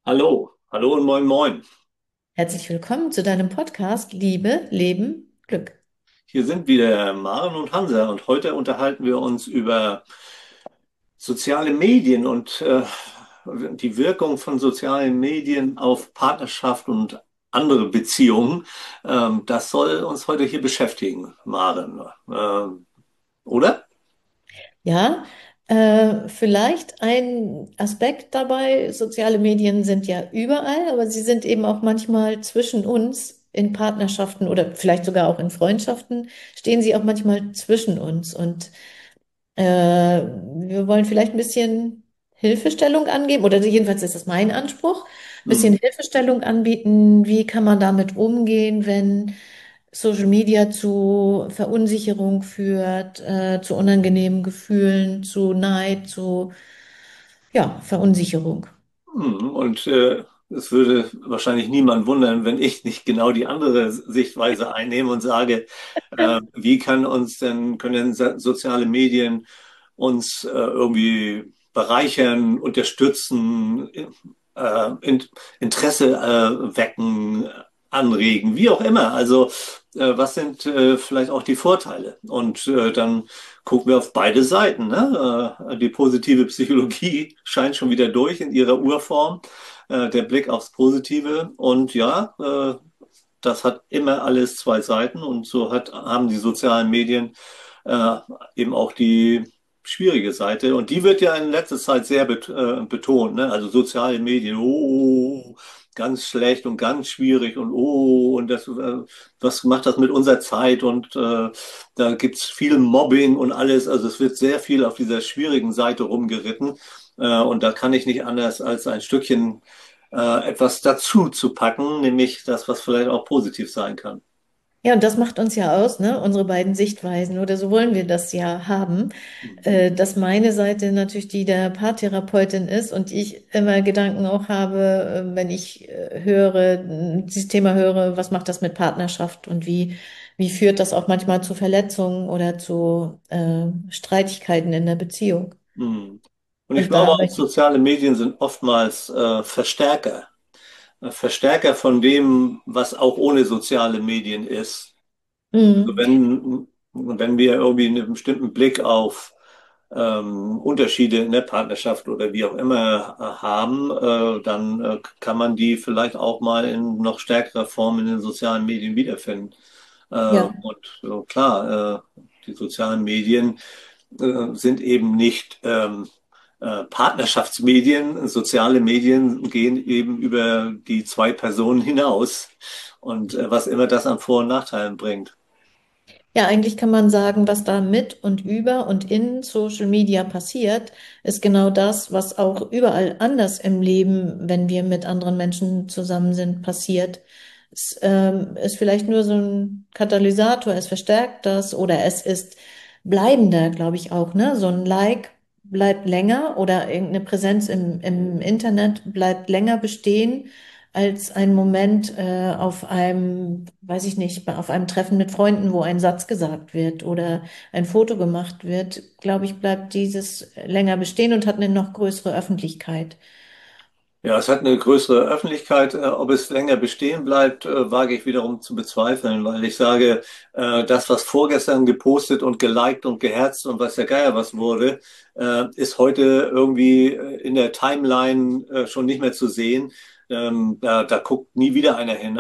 Hallo, hallo und moin moin. Herzlich willkommen zu deinem Podcast Liebe, Leben, Glück. Hier sind wieder Maren und Hansa und heute unterhalten wir uns über soziale Medien und die Wirkung von sozialen Medien auf Partnerschaft und andere Beziehungen. Das soll uns heute hier beschäftigen, Maren. Oder? Ja, vielleicht ein Aspekt dabei, soziale Medien sind ja überall, aber sie sind eben auch manchmal zwischen uns in Partnerschaften oder vielleicht sogar auch in Freundschaften, stehen sie auch manchmal zwischen uns. Und wir wollen vielleicht ein bisschen Hilfestellung angeben, oder jedenfalls ist das mein Anspruch, ein bisschen Hm. Hilfestellung anbieten. Wie kann man damit umgehen, wenn Social Media zu Verunsicherung führt, zu unangenehmen Gefühlen, zu Neid, zu ja, Verunsicherung? Und es würde wahrscheinlich niemand wundern, wenn ich nicht genau die andere Sichtweise einnehme und sage, wie können denn soziale Medien uns irgendwie bereichern, unterstützen, Interesse wecken, anregen, wie auch immer. Also was sind vielleicht auch die Vorteile? Und dann gucken wir auf beide Seiten. Ne? Die positive Psychologie scheint schon wieder durch in ihrer Urform. Der Blick aufs Positive. Und ja, das hat immer alles zwei Seiten. Und haben die sozialen Medien äh, eben auch die schwierige Seite. Und die wird ja in letzter Zeit sehr betont. Ne? Also soziale Medien, oh, ganz schlecht und ganz schwierig und oh, und was macht das mit unserer Zeit? Und da gibt's viel Mobbing und alles. Also es wird sehr viel auf dieser schwierigen Seite rumgeritten. Und da kann ich nicht anders als ein Stückchen etwas dazu zu packen, nämlich das, was vielleicht auch positiv sein kann. Ja, und das macht uns ja aus, ne? Unsere beiden Sichtweisen, oder so wollen wir das ja haben. Dass meine Seite natürlich die der Paartherapeutin ist und ich immer Gedanken auch habe, wenn ich dieses Thema höre, was macht das mit Partnerschaft und wie führt das auch manchmal zu Verletzungen oder zu Streitigkeiten in der Beziehung? Mhm. Und ich Und glaube da auch, möchte ich. soziale Medien sind oftmals Verstärker. Verstärker von dem, was auch ohne soziale Medien ist. Also Mhm. wenn wir irgendwie einen bestimmten Blick auf Unterschiede in der Partnerschaft oder wie auch immer haben, dann kann man die vielleicht auch mal in noch stärkerer Form in den sozialen Medien wiederfinden. Ja. Und klar, die sozialen Medien sind eben nicht Partnerschaftsmedien. Soziale Medien gehen eben über die zwei Personen hinaus und was immer das an Vor- und Nachteilen bringt. Ja, eigentlich kann man sagen, was da mit und über und in Social Media passiert, ist genau das, was auch überall anders im Leben, wenn wir mit anderen Menschen zusammen sind, passiert. Es ist vielleicht nur so ein Katalysator, es verstärkt das oder es ist bleibender, glaube ich auch, ne? So ein Like bleibt länger oder irgendeine Präsenz im Internet bleibt länger bestehen als ein Moment auf einem, weiß ich nicht, auf einem Treffen mit Freunden, wo ein Satz gesagt wird oder ein Foto gemacht wird, glaube ich, bleibt dieses länger bestehen und hat eine noch größere Öffentlichkeit. Ja, es hat eine größere Öffentlichkeit. Ob es länger bestehen bleibt, wage ich wiederum zu bezweifeln, weil ich sage, das, was vorgestern gepostet und geliked und geherzt und weiß der Geier was wurde, ist heute irgendwie in der Timeline schon nicht mehr zu sehen. Da guckt nie wieder einer hin.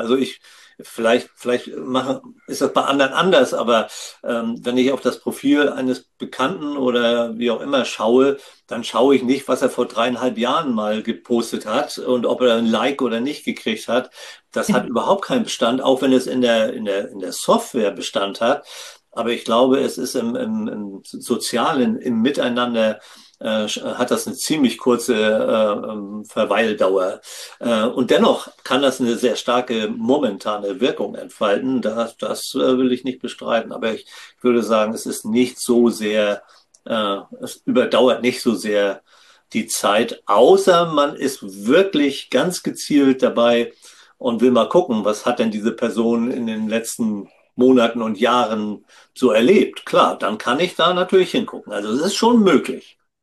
Ist das bei anderen anders, aber wenn ich auf das Profil eines Bekannten oder wie auch immer schaue, dann schaue ich nicht, was er vor 3,5 Jahren mal gepostet hat und ob er ein Like oder nicht gekriegt hat. Das hat überhaupt keinen Bestand, auch wenn es in der Software Bestand hat. Aber ich glaube, es ist im Sozialen, im Miteinander, hat das eine ziemlich kurze Verweildauer. Und dennoch kann das eine sehr starke momentane Wirkung entfalten. Das will ich nicht bestreiten. Aber ich würde sagen, es ist nicht so sehr es überdauert nicht so sehr die Zeit, außer man ist wirklich ganz gezielt dabei und will mal gucken, was hat denn diese Person in den letzten Monaten und Jahren so erlebt. Klar, dann kann ich da natürlich hingucken. Also es ist schon möglich.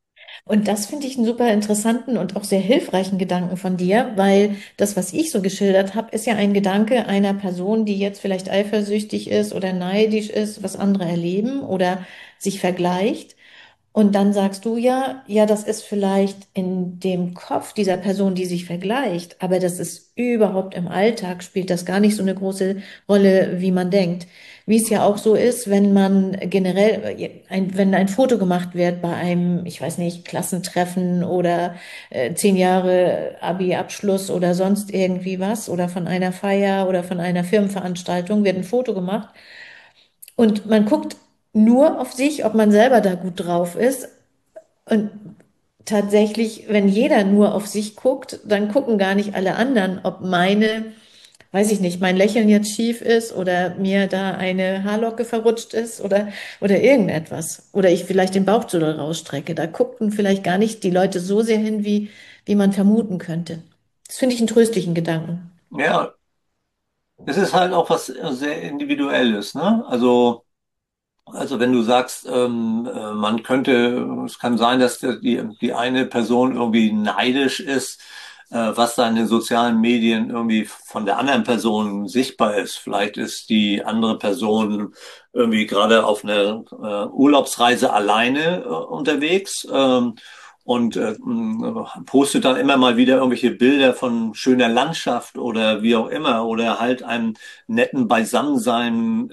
Und das finde ich einen super interessanten und auch sehr hilfreichen Gedanken von dir, weil das, was ich so geschildert habe, ist ja ein Gedanke einer Person, die jetzt vielleicht eifersüchtig ist oder neidisch ist, was andere erleben oder sich vergleicht. Und dann sagst du ja, ja, das ist vielleicht in dem Kopf dieser Person, die sich vergleicht, aber das ist überhaupt im Alltag, spielt das gar nicht so eine große Rolle, wie man denkt. Wie es ja auch so ist, wenn man generell, wenn ein Foto gemacht wird bei einem, ich weiß nicht, Klassentreffen oder 10 Jahre Abi-Abschluss oder sonst irgendwie was oder von einer Feier oder von einer Firmenveranstaltung wird ein Foto gemacht und man guckt nur auf sich, ob man selber da gut drauf ist. Und tatsächlich, wenn jeder nur auf sich guckt, dann gucken gar nicht alle anderen, ob meine, weiß ich nicht, mein Lächeln jetzt schief ist oder mir da eine Haarlocke verrutscht ist oder irgendetwas. Oder ich vielleicht den Bauch zu doll rausstrecke. Da guckten vielleicht gar nicht die Leute so sehr hin, wie man vermuten könnte. Das finde ich einen tröstlichen Gedanken. Ja, es ist halt auch was sehr Individuelles, ne? Also wenn du sagst, man könnte, es kann sein, dass die eine Person irgendwie neidisch ist, was da in den sozialen Medien irgendwie von der anderen Person sichtbar ist. Vielleicht ist die andere Person irgendwie gerade auf einer Urlaubsreise alleine unterwegs. Und postet dann immer mal wieder irgendwelche Bilder von schöner Landschaft oder wie auch immer oder halt einem netten Beisammensein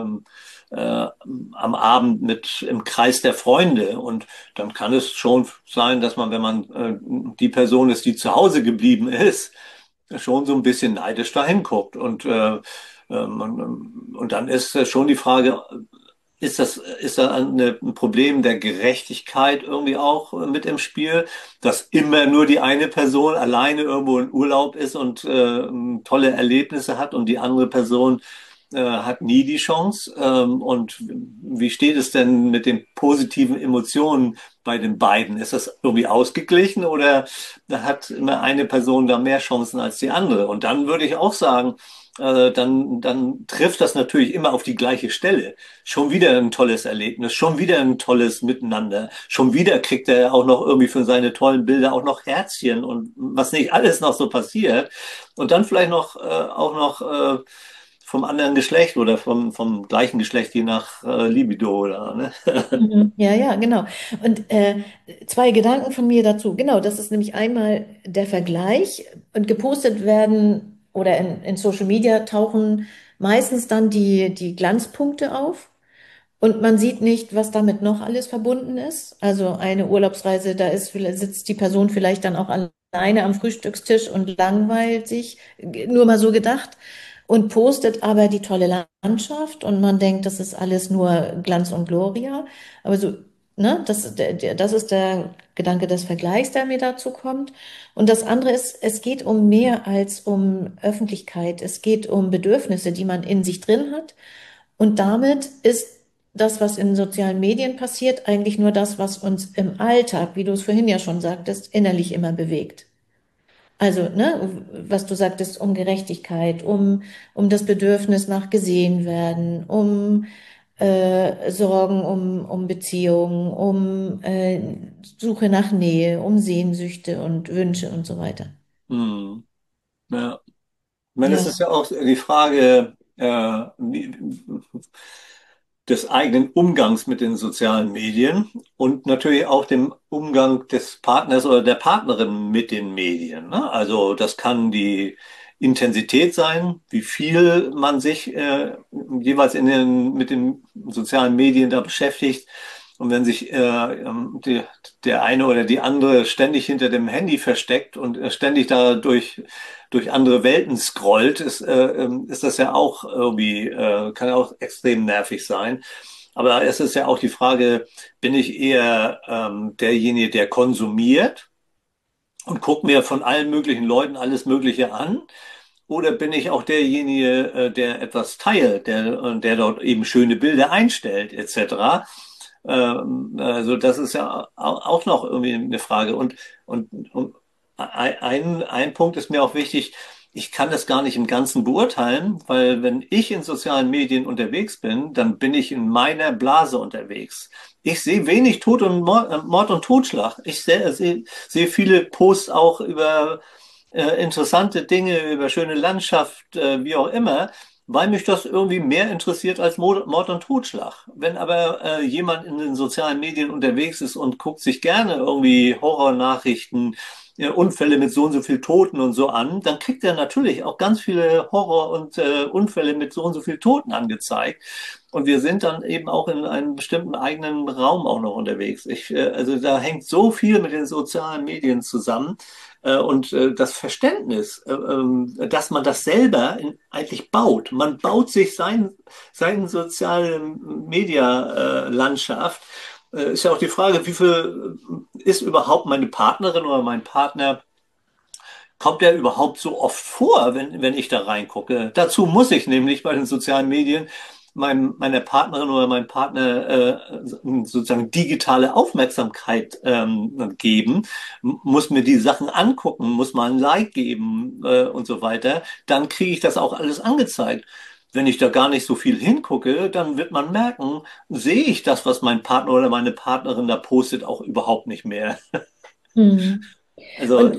am Abend mit im Kreis der Freunde. Und dann kann es schon sein, dass man, wenn man die Person ist, die zu Hause geblieben ist, schon so ein bisschen neidisch dahin guckt. Und dann ist schon die Frage, ist da ein Problem der Gerechtigkeit irgendwie auch mit im Spiel, dass immer nur die eine Person alleine irgendwo in Urlaub ist und tolle Erlebnisse hat und die andere Person hat nie die Chance. Und wie steht es denn mit den positiven Emotionen bei den beiden? Ist das irgendwie ausgeglichen oder hat immer eine Person da mehr Chancen als die andere? Und dann würde ich auch sagen, dann trifft das natürlich immer auf die gleiche Stelle. Schon wieder ein tolles Erlebnis, schon wieder ein tolles Miteinander, schon wieder kriegt er auch noch irgendwie für seine tollen Bilder auch noch Herzchen und was nicht alles noch so passiert. Und dann vielleicht noch auch noch vom anderen Geschlecht oder vom gleichen Geschlecht, je nach Libido oder, ne? Mhm. Ja, ja, genau. Und zwei Gedanken von mir dazu. Genau, das ist nämlich einmal der Vergleich und gepostet werden oder in Social Media tauchen meistens dann die Glanzpunkte auf. Und man sieht nicht, was damit noch alles verbunden ist. Also eine Urlaubsreise, da sitzt die Person vielleicht dann auch alleine am Frühstückstisch und langweilt sich, nur mal so gedacht, und postet aber die tolle Landschaft und man denkt, das ist alles nur Glanz und Gloria. Aber so, ne, das ist der Gedanke des Vergleichs, der mir dazu kommt. Und das andere ist, es geht um mehr als um Öffentlichkeit. Es geht um Bedürfnisse, die man in sich drin hat. Und damit ist das, was in sozialen Medien passiert, eigentlich nur das, was uns im Alltag, wie du es vorhin ja schon sagtest, innerlich immer bewegt. Also, ne, was du sagtest, um Gerechtigkeit, um das Bedürfnis nach gesehen werden, um Sorgen um Beziehungen, um Suche nach Nähe, um Sehnsüchte und Wünsche und so weiter. Hm, ja. Ich meine, es Ja. ist ja auch die Frage des eigenen Umgangs mit den sozialen Medien und natürlich auch dem Umgang des Partners oder der Partnerin mit den Medien. Ne? Also das kann die Intensität sein, wie viel man sich jeweils mit den sozialen Medien da beschäftigt. Und wenn sich der eine oder die andere ständig hinter dem Handy versteckt und ständig da durch andere Welten scrollt, ist das ja auch irgendwie, kann ja auch extrem nervig sein. Aber es ist ja auch die Frage, bin ich eher derjenige, der konsumiert und guckt mir von allen möglichen Leuten alles Mögliche an? Oder bin ich auch derjenige, der etwas teilt, der dort eben schöne Bilder einstellt, etc.? Also das ist ja auch noch irgendwie eine Frage. Und ein Punkt ist mir auch wichtig. ich kann das gar nicht im Ganzen beurteilen, weil wenn ich in sozialen Medien unterwegs bin, dann bin ich in meiner Blase unterwegs. Ich sehe wenig Tod und Mord und Totschlag. Ich sehe viele Posts auch über interessante Dinge, über schöne Landschaft, wie auch immer, weil mich das irgendwie mehr interessiert als Mord und Totschlag. Wenn aber jemand in den sozialen Medien unterwegs ist und guckt sich gerne irgendwie Horrornachrichten, Unfälle mit so und so viel Toten und so an, dann kriegt er natürlich auch ganz viele Horror- und Unfälle mit so und so viel Toten angezeigt. Und wir sind dann eben auch in einem bestimmten eigenen Raum auch noch unterwegs. Also da hängt so viel mit den sozialen Medien zusammen. Und das Verständnis, dass man das selber eigentlich baut. Man baut sich seine soziale Media-Landschaft. Ist ja auch die Frage, wie viel ist überhaupt meine Partnerin oder mein Partner, kommt der überhaupt so oft vor, wenn ich da reingucke? Dazu muss ich nämlich bei den sozialen Medien meiner Partnerin oder meinem Partner sozusagen digitale Aufmerksamkeit geben, muss mir die Sachen angucken, muss mal ein Like geben und so weiter. Dann kriege ich das auch alles angezeigt. Wenn ich da gar nicht so viel hingucke, dann wird man merken, sehe ich das, was mein Partner oder meine Partnerin da postet, auch überhaupt nicht mehr. Mhm. Also Und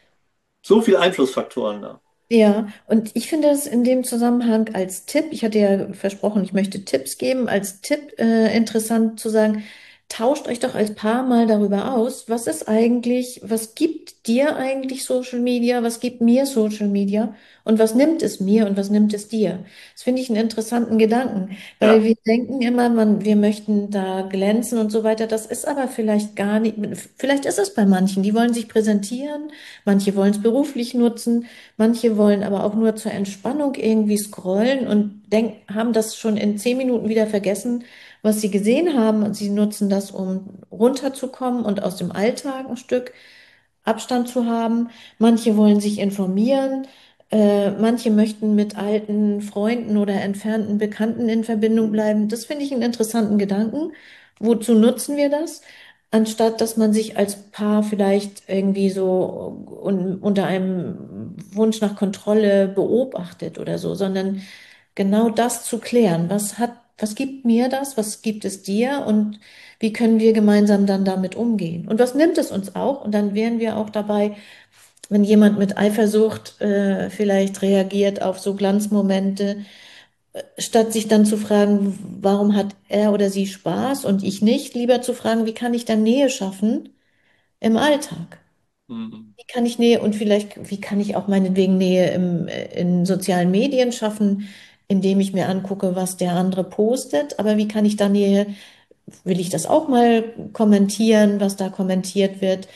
so viele Einflussfaktoren da. ja, und ich finde es in dem Zusammenhang als Tipp, ich hatte ja versprochen, ich möchte Tipps geben, als Tipp interessant zu sagen, tauscht euch doch als Paar mal darüber aus, was ist eigentlich, was gibt dir eigentlich Social Media, was gibt mir Social Media und was nimmt es mir und was nimmt es dir? Das finde ich einen interessanten Gedanken, weil Ja. wir denken immer, wir möchten da glänzen und so weiter. Das ist aber vielleicht gar nicht, vielleicht ist es bei manchen, die wollen sich präsentieren, manche wollen es beruflich nutzen. Manche wollen aber auch nur zur Entspannung irgendwie scrollen und haben das schon in 10 Minuten wieder vergessen, was sie gesehen haben. Und sie nutzen das, um runterzukommen und aus dem Alltag ein Stück Abstand zu haben. Manche wollen sich informieren. Manche möchten mit alten Freunden oder entfernten Bekannten in Verbindung bleiben. Das finde ich einen interessanten Gedanken. Wozu nutzen wir das? Anstatt dass man sich als Paar vielleicht irgendwie so unter einem Wunsch nach Kontrolle beobachtet oder so, sondern genau das zu klären. Was gibt mir das? Was gibt es dir? Und wie können wir gemeinsam dann damit umgehen? Und was nimmt es uns auch? Und dann wären wir auch dabei, wenn jemand mit Eifersucht vielleicht reagiert auf so Glanzmomente, statt sich dann zu fragen, warum hat er oder sie Spaß und ich nicht, lieber zu fragen, wie kann ich dann Nähe schaffen im Alltag? Mhm. Wie kann ich Nähe und vielleicht, wie kann ich auch meinetwegen Nähe in sozialen Medien schaffen, indem ich mir angucke, was der andere postet, aber wie kann ich da Nähe, will ich das auch mal kommentieren, was da kommentiert wird?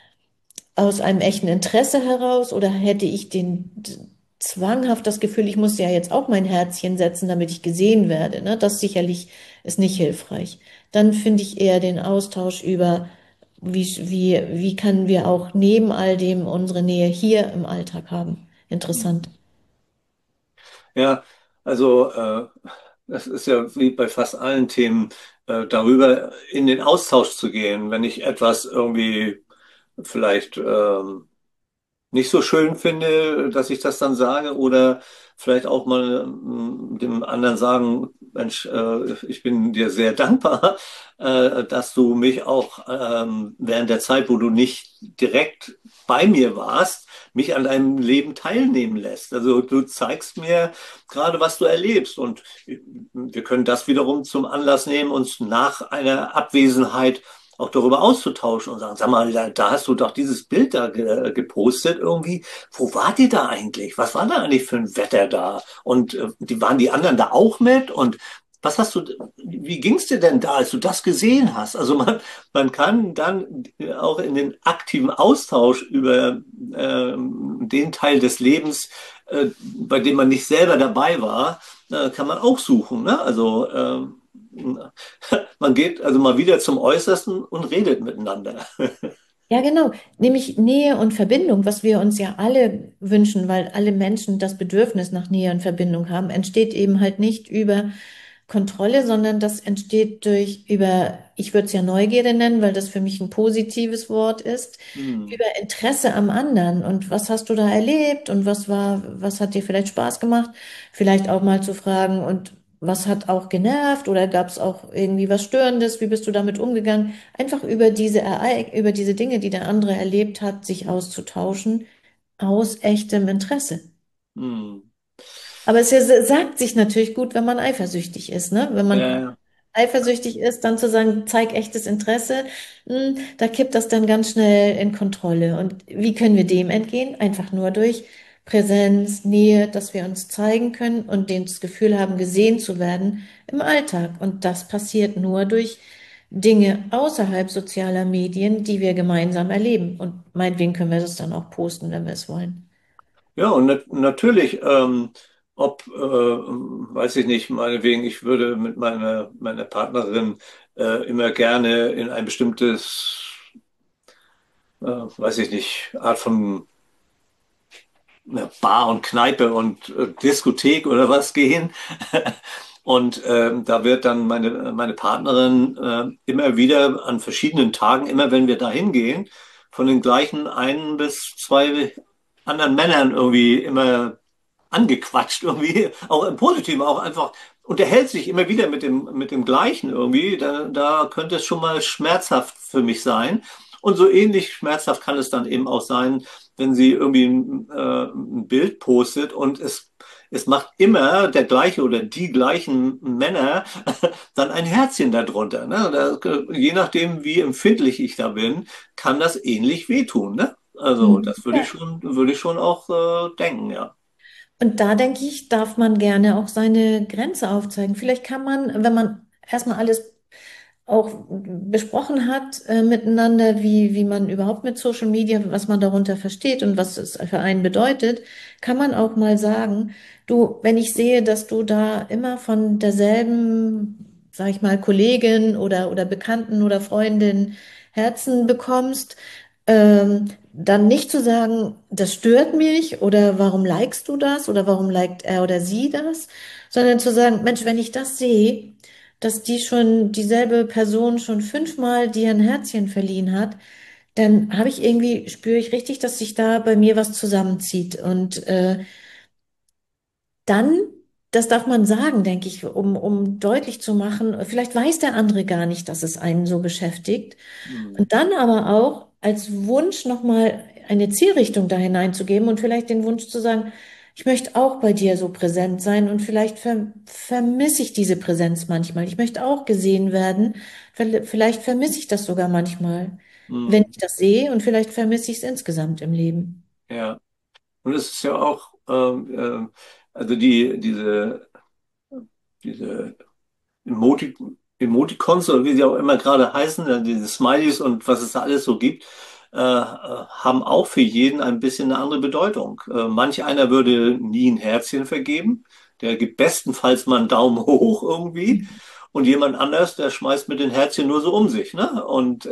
Aus einem echten Interesse heraus oder hätte ich zwanghaft das Gefühl, ich muss ja jetzt auch mein Herzchen setzen, damit ich gesehen werde, ne? Das sicherlich ist nicht hilfreich. Dann finde ich eher den Austausch über, wie können wir auch neben all dem unsere Nähe hier im Alltag haben. Interessant. Ja, also das ist ja wie bei fast allen Themen, darüber in den Austausch zu gehen, wenn ich etwas irgendwie vielleicht nicht so schön finde, dass ich das dann sage oder vielleicht auch mal dem anderen sagen, Mensch, ich bin dir sehr dankbar, dass du mich auch während der Zeit, wo du nicht direkt bei mir warst, mich an deinem Leben teilnehmen lässt. Also du zeigst mir gerade, was du erlebst und wir können das wiederum zum Anlass nehmen, uns nach einer Abwesenheit auch darüber auszutauschen und sagen, sag mal, da hast du doch dieses Bild da gepostet irgendwie. Wo wart ihr da eigentlich? Was war da eigentlich für ein Wetter da? Und waren die anderen da auch mit? Und was hast du, wie ging es dir denn da, als du das gesehen hast? Also man kann dann auch in den aktiven Austausch über den Teil des Lebens, bei dem man nicht selber dabei war, kann man auch suchen. Ne? Also man geht also mal wieder zum Äußersten und redet miteinander. Ja, genau. Nämlich Nähe und Verbindung, was wir uns ja alle wünschen, weil alle Menschen das Bedürfnis nach Nähe und Verbindung haben, entsteht eben halt nicht über Kontrolle, sondern das entsteht ich würde es ja Neugierde nennen, weil das für mich ein positives Wort ist, Hm, über Interesse am anderen. Und was hast du da erlebt und was hat dir vielleicht Spaß gemacht? Vielleicht auch mal zu fragen, und was hat auch genervt oder gab es auch irgendwie was Störendes? Wie bist du damit umgegangen? Einfach über diese Dinge, die der andere erlebt hat, sich auszutauschen, aus echtem Interesse. hm. Aber sagt sich natürlich gut, wenn man eifersüchtig ist, ne? Wenn Ja, man ja. eifersüchtig ist, dann zu sagen, zeig echtes Interesse, da kippt das dann ganz schnell in Kontrolle. Und wie können wir dem entgehen? Einfach nur durch Präsenz, Nähe, dass wir uns zeigen können und das Gefühl haben, gesehen zu werden im Alltag. Und das passiert nur durch Dinge außerhalb sozialer Medien, die wir gemeinsam erleben. Und meinetwegen können wir das dann auch posten, wenn wir es wollen. Ja, und natürlich, weiß ich nicht, meinetwegen, ich würde mit meiner Partnerin immer gerne in ein bestimmtes, weiß ich nicht, Art von Bar und Kneipe und Diskothek oder was gehen. Und da wird dann meine Partnerin immer wieder an verschiedenen Tagen, immer wenn wir da hingehen, von den gleichen ein bis zwei anderen Männern irgendwie immer angequatscht, irgendwie, auch im Positiven, auch einfach unterhält sich immer wieder mit dem Gleichen irgendwie. Da könnte es schon mal schmerzhaft für mich sein. Und so ähnlich schmerzhaft kann es dann eben auch sein, wenn sie irgendwie ein Bild postet und es macht immer der gleiche oder die gleichen Männer dann ein Herzchen darunter. Ne? Je nachdem, wie empfindlich ich da bin, kann das ähnlich wehtun. Ne? Also Mhm. das Ja. würde ich schon auch denken, ja. Und da denke ich, darf man gerne auch seine Grenze aufzeigen. Vielleicht kann man, wenn man erstmal alles auch besprochen hat, miteinander, wie man überhaupt mit Social Media, was man darunter versteht und was es für einen bedeutet, kann man auch mal sagen, du, wenn ich sehe, dass du da immer von derselben, sag ich mal, Kollegin oder Bekannten oder Freundin Herzen bekommst, dann nicht zu sagen, das stört mich oder warum likest du das oder warum liked er oder sie das, sondern zu sagen, Mensch, wenn ich das sehe, dass dieselbe Person schon 5-mal dir ein Herzchen verliehen hat, dann spüre ich richtig, dass sich da bei mir was zusammenzieht. Und dann, das darf man sagen, denke ich, um deutlich zu machen, vielleicht weiß der andere gar nicht, dass es einen so beschäftigt. Hm, Und dann aber auch als Wunsch nochmal eine Zielrichtung da hineinzugeben und vielleicht den Wunsch zu sagen, ich möchte auch bei dir so präsent sein und vielleicht vermisse ich diese Präsenz manchmal. Ich möchte auch gesehen werden. Vielleicht vermisse ich das sogar manchmal, wenn hm, ich das sehe, und vielleicht vermisse ich es insgesamt im Leben. ja. Und es ist ja auch, also diese Emoti Emoticons oder wie sie auch immer gerade heißen, diese Smileys und was es da alles so gibt, haben auch für jeden ein bisschen eine andere Bedeutung. Manch einer würde nie ein Herzchen vergeben, der gibt bestenfalls mal einen Daumen hoch irgendwie. Und jemand anders, der schmeißt mit den Herzchen nur so um sich, ne?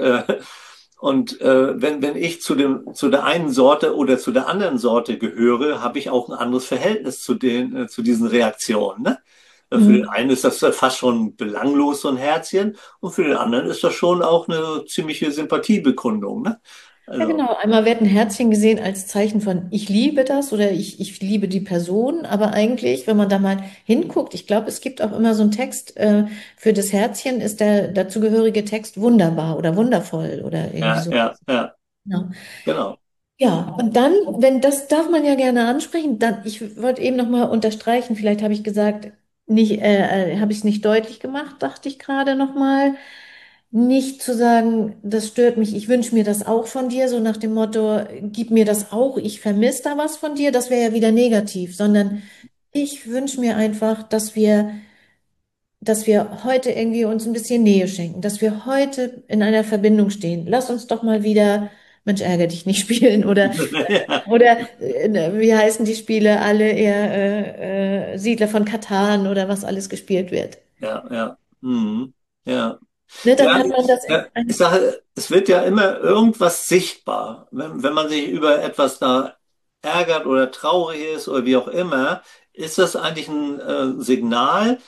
Wenn ich zu der einen Sorte oder zu der anderen Sorte gehöre, habe ich auch ein anderes Verhältnis zu diesen Reaktionen, ne? Für den Mhm. einen ist das fast schon belanglos, so ein Herzchen, und für den anderen ist das schon auch eine ziemliche Sympathiebekundung, ne? Ja, Also, genau. Einmal wird ein Herzchen gesehen als Zeichen von ich liebe das oder ich liebe die Person. Aber eigentlich, wenn man da mal hinguckt, ich glaube, es gibt auch immer so einen Text, für das Herzchen ist der dazugehörige Text wunderbar oder wundervoll oder irgendwie ja, so. ja, ja, Genau. genau. Ja, und dann, wenn das darf man ja gerne ansprechen, dann, ich wollte eben noch mal unterstreichen, vielleicht habe ich gesagt, habe ich es nicht deutlich gemacht, dachte ich gerade noch mal. Nicht zu sagen, das stört mich, ich wünsche mir das auch von dir, so nach dem Motto, gib mir das auch, ich vermisse da was von dir, das wäre ja wieder negativ, sondern ich wünsche mir einfach, dass wir heute irgendwie uns ein bisschen Nähe schenken, dass wir heute in einer Verbindung stehen. Lass uns doch mal wieder Mensch, ärgere dich nicht spielen Ja, wie heißen die Spiele alle eher Siedler von Katan oder was alles gespielt wird. ja, ja, mhm, ja. Ne, dann Ja, hat man das ja, ich sage, es wird ja immer irgendwas sichtbar. Wenn man sich über etwas da ärgert oder traurig ist oder wie auch immer, ist das eigentlich ein Signal,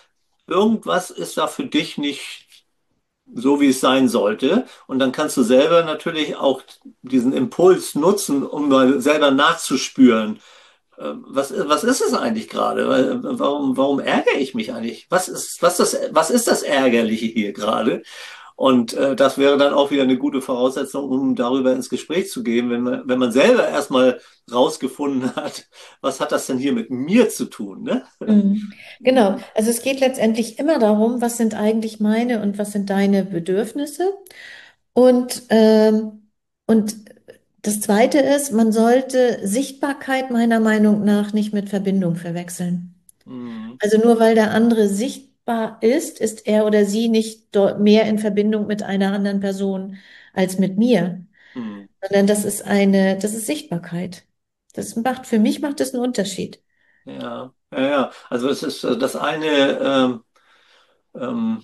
irgendwas ist da für dich nicht so, wie es sein sollte. Und dann kannst du selber natürlich auch diesen Impuls nutzen, um mal selber nachzuspüren, was ist es eigentlich gerade? Warum ärgere ich mich eigentlich? Was ist das Ärgerliche hier gerade? Und das wäre dann auch wieder eine gute Voraussetzung, um darüber ins Gespräch zu gehen, wenn man selber erstmal rausgefunden hat, was hat das denn hier mit mir zu tun, ne? Mhm. Genau. Also es geht letztendlich immer darum, was sind eigentlich meine und was sind deine Bedürfnisse? Und, und das Zweite ist, man sollte Sichtbarkeit meiner Meinung nach nicht mit Verbindung verwechseln. Hm, Also nur weil der andere sichtbar ist, ist er oder sie nicht mehr in Verbindung mit einer anderen Person als mit mir, hm, sondern das ist Sichtbarkeit. Für mich macht das einen Unterschied. ja. Also es ist das eine, ähm,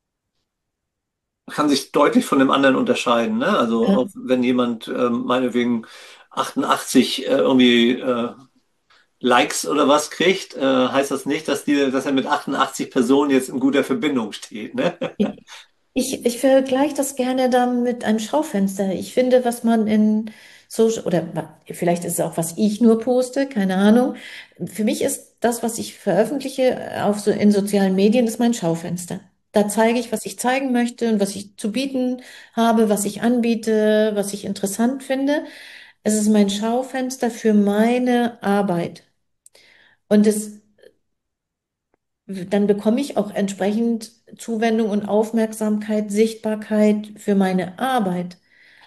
kann sich deutlich von dem anderen unterscheiden, ne? Also Ja. auch wenn jemand meinetwegen 88 irgendwie Likes oder was kriegt, heißt das nicht, dass er mit 88 Personen jetzt in guter Verbindung steht, ne? Ich vergleiche das gerne dann mit einem Schaufenster. Ich finde, was man in Social, vielleicht ist es auch, was ich nur poste, keine Ahnung. Für mich ist das, was ich veröffentliche in sozialen Medien, ist mein Schaufenster. Da zeige ich, was ich zeigen möchte und was ich zu bieten habe, was ich anbiete, was ich interessant finde. Es ist mein Schaufenster für meine Arbeit. Und dann bekomme ich auch entsprechend Zuwendung und Aufmerksamkeit, Sichtbarkeit für meine Arbeit.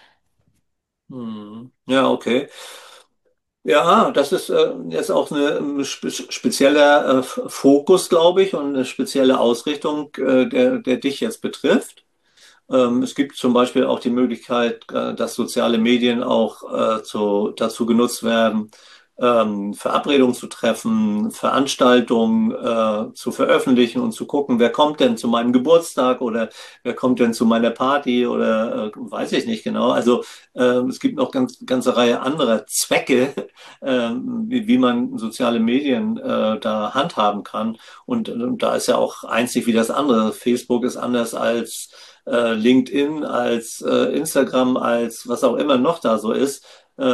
Hm. Ja, okay. Ja, das ist jetzt auch ein spezieller Fokus, glaube ich, und eine spezielle Ausrichtung, der dich jetzt betrifft. Es gibt zum Beispiel auch die Möglichkeit, dass soziale Medien auch dazu genutzt werden, Verabredungen zu treffen, Veranstaltungen zu veröffentlichen und zu gucken, wer kommt denn zu meinem Geburtstag oder wer kommt denn zu meiner Party oder weiß ich nicht genau. Also es gibt noch ganze Reihe anderer Zwecke, wie man soziale Medien da handhaben kann. Und da ist ja auch einzig wie das andere. Facebook ist anders als LinkedIn, als Instagram, als was auch immer noch da so ist.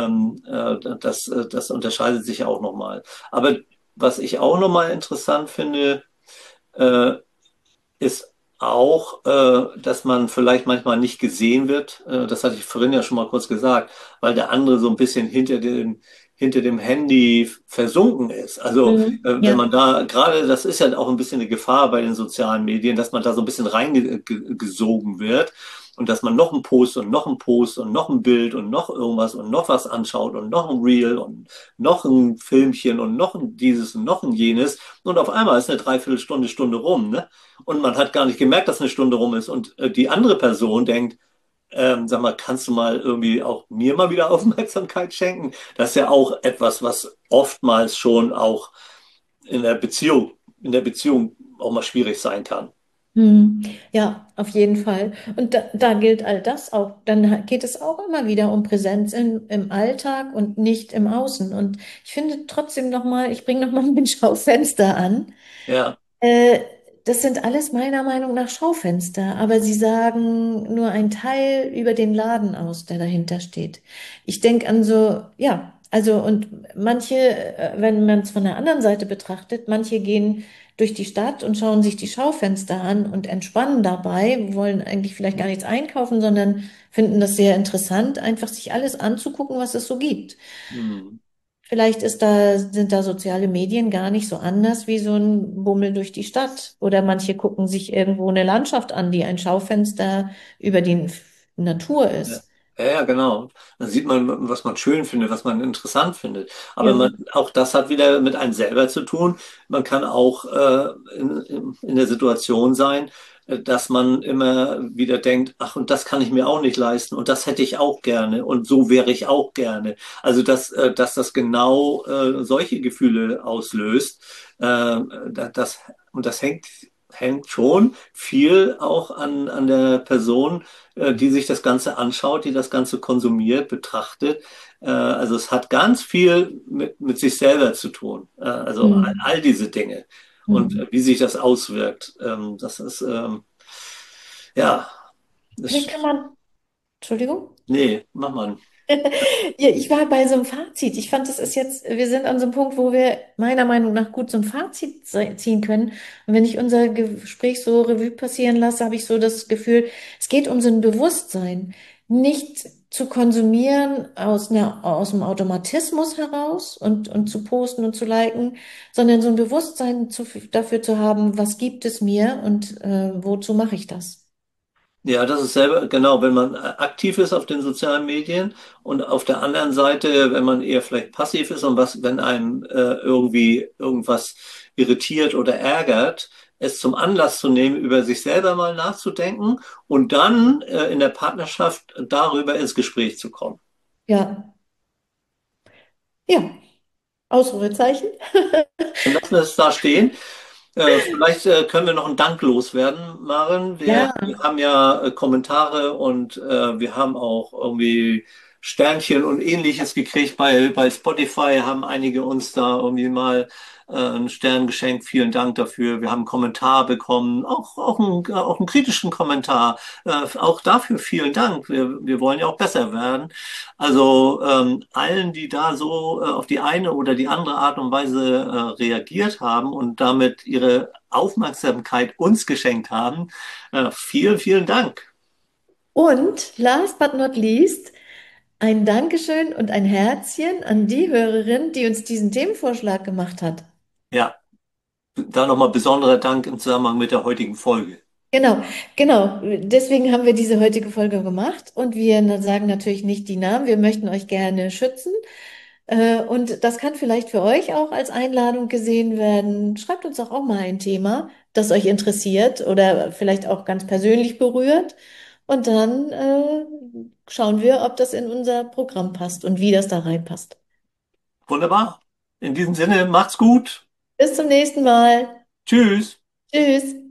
Das unterscheidet sich auch nochmal. Aber was ich auch nochmal interessant finde, äh, ist auch, dass man vielleicht manchmal nicht gesehen wird. Das hatte ich vorhin ja schon mal kurz gesagt, weil der andere so ein bisschen hinter dem Handy versunken ist. Also Mhm. wenn Ja. man da gerade, das ist ja auch ein bisschen eine Gefahr bei den sozialen Medien, dass man da so ein bisschen reingesogen wird und dass man noch einen Post und noch einen Post und noch ein Bild und noch irgendwas und noch was anschaut und noch ein Reel und noch ein Filmchen und noch ein dieses und noch ein jenes und auf einmal ist eine Dreiviertelstunde, Stunde rum, ne? Und man hat gar nicht gemerkt, dass eine Stunde rum ist. Und die andere Person denkt, sag mal, kannst du mal irgendwie auch mir mal wieder Aufmerksamkeit schenken? Das ist ja auch etwas, was oftmals schon auch in der Beziehung auch mal schwierig sein kann. Mhm. Ja, auf jeden Fall. Und da gilt all das auch. Geht es auch immer wieder um Präsenz im Alltag und nicht im Außen. Und ich finde trotzdem nochmal, ich bringe nochmal mein Schaufenster an. Ja, Äh, Das sind alles meiner Meinung nach Schaufenster, aber sie sagen nur einen Teil über den Laden aus, der dahinter steht. Ich denke an so, ja, also und manche, wenn man es von der anderen Seite betrachtet, manche gehen durch die Stadt und schauen sich die Schaufenster an und entspannen dabei, wollen eigentlich vielleicht gar nichts einkaufen, sondern finden das sehr interessant, einfach sich alles anzugucken, was es so gibt. hm. Vielleicht sind da soziale Medien gar nicht so anders wie so ein Bummel durch die Stadt. Oder manche gucken sich irgendwo eine Landschaft an, die ein Schaufenster über die Natur Ja. ist. Ja, genau. Dann sieht man, was man schön findet, was man interessant findet. Aber Ja. auch das hat wieder mit einem selber zu tun. Man kann auch in der Situation sein, dass man immer wieder denkt, ach, und das kann ich mir auch nicht leisten und das hätte ich auch gerne und so wäre ich auch gerne. Also, dass das genau solche Gefühle auslöst, und das hängt schon viel auch an der Person, die sich das Ganze anschaut, die das Ganze konsumiert, betrachtet. Also es hat ganz viel mit sich selber zu tun. Also Hm. all diese Dinge. und Hm. wie sich das auswirkt. Das ist, ja, Vielleicht kann das, man, Entschuldigung? nee, mach mal. Ja, ich war bei so einem Fazit. Ich fand, das ist jetzt, wir sind an so einem Punkt, wo wir meiner Meinung nach gut so ein Fazit ziehen können. Und wenn ich unser Gespräch so Revue passieren lasse, habe ich so das Gefühl, es geht um so ein Bewusstsein. Nicht zu konsumieren aus dem Automatismus heraus und zu posten und zu liken, sondern so ein Bewusstsein dafür zu haben, was gibt es mir und wozu mache ich das? Ja, das ist selber, genau, wenn man aktiv ist auf den sozialen Medien und auf der anderen Seite, wenn man eher vielleicht passiv ist und was, wenn einem irgendwie irgendwas irritiert oder ärgert, es zum Anlass zu nehmen, über sich selber mal nachzudenken und dann in der Partnerschaft darüber ins Gespräch zu kommen. Ja, ja, Ausrufezeichen. Dann lassen wir es da stehen. Vielleicht können wir noch einen Dank loswerden, Maren. Wir, Ja. wir haben ja Kommentare und wir haben auch irgendwie Sternchen und ähnliches gekriegt bei Spotify. Haben einige uns da irgendwie mal einen Stern geschenkt. Vielen Dank dafür. Wir haben einen Kommentar bekommen, auch einen kritischen Kommentar. Auch dafür vielen Dank. Wir wollen ja auch besser werden. Also allen, die da so auf die eine oder die andere Art und Weise reagiert haben und damit ihre Aufmerksamkeit uns geschenkt haben, vielen, vielen Dank. Und last but not least, ein Dankeschön und ein Herzchen an die Hörerin, die uns diesen Themenvorschlag gemacht hat. Ja, da nochmal besonderer Dank im Zusammenhang mit der heutigen Folge. Genau, genau. Deswegen haben wir diese heutige Folge gemacht und wir sagen natürlich nicht die Namen. Wir möchten euch gerne schützen. Und das kann vielleicht für euch auch als Einladung gesehen werden. Schreibt uns doch auch mal ein Thema, das euch interessiert oder vielleicht auch ganz persönlich berührt. Und dann schauen wir, ob das in unser Programm passt und wie das da reinpasst. Wunderbar. In diesem Sinne, macht's gut. Bis zum nächsten Mal. Tschüss. Tschüss.